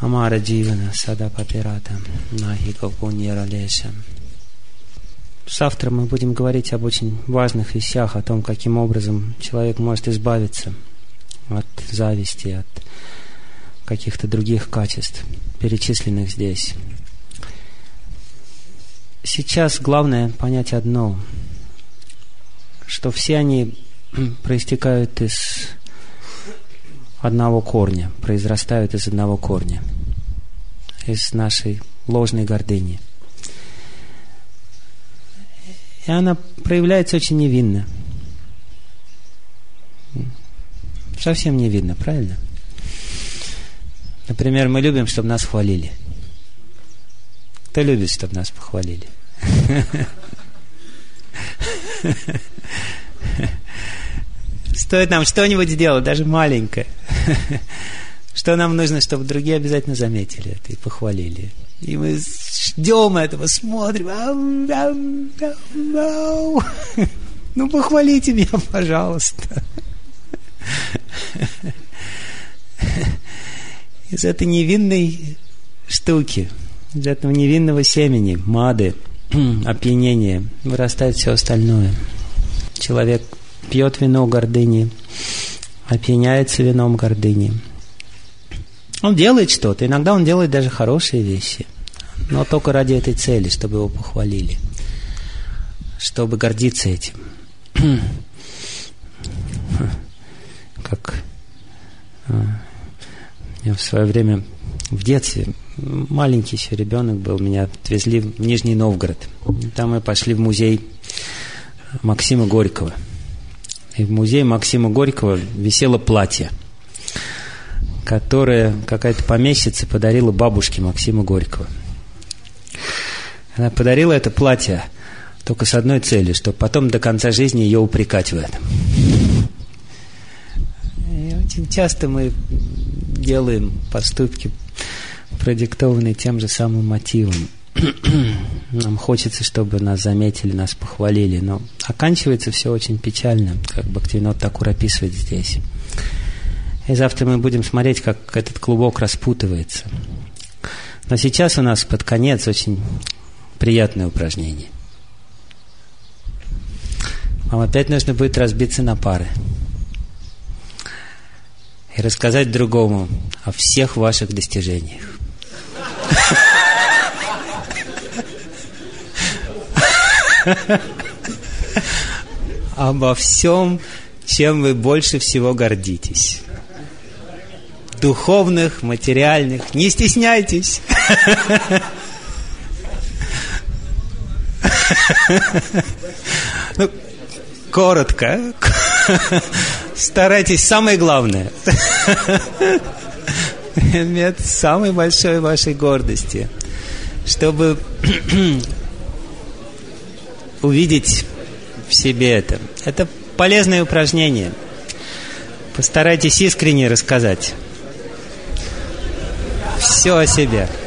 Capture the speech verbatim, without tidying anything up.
Амара дживана сада папирата нахи калпуньера леша. Завтра мы будем говорить об очень важных вещах, о том, каким образом человек может избавиться от зависти, от каких-то других качеств, перечисленных здесь. Сейчас главное понять одно, что все они проистекают из одного корня, произрастают из одного корня, из нашей ложной гордыни. И она проявляется очень невинно. Совсем невинно, правильно? Например, мы любим, чтобы нас хвалили. Кто любит, чтобы нас похвалили? Стоит нам что-нибудь сделать, даже маленькое. Что нам нужно, чтобы другие обязательно заметили это и похвалили. И мы ждем этого, смотрим. Ау, ау, ау, ау. Ну, похвалите меня, пожалуйста. Из этой невинной штуки, из этого невинного семени, мады, опьянения, вырастает все остальное. Человек пьет вино гордыни, опьяняется вином гордыни. Он делает что-то, иногда он делает даже хорошие вещи, но только ради этой цели, чтобы его похвалили, чтобы гордиться этим. Как я в свое время в детстве, маленький еще ребенок был, меня отвезли в Нижний Новгород. Там мы пошли в музей Максима Горького. И в музее Максима Горького висело платье, которое какая-то помещица подарила бабушке Максима Горького. Она подарила это платье только с одной целью, чтобы потом до конца жизни ее упрекать в этом. И очень часто мы делаем поступки, продиктованные тем же самым мотивом. Нам хочется, чтобы нас заметили, нас похвалили, но оканчивается все очень печально, как Бхактивинода Тхакур описывает здесь. И завтра мы будем смотреть, как этот клубок распутывается. Но сейчас у нас под конец очень приятное упражнение. Вам опять нужно будет разбиться на пары и рассказать другому о всех ваших достижениях. Обо всем, чем вы больше всего гордитесь. Духовных, материальных. Не стесняйтесь. Ну, коротко. Старайтесь, самое главное. Предмет самой большой вашей гордости. Чтобы увидеть в себе это. Это полезное упражнение. Постарайтесь искренне рассказать все о себе.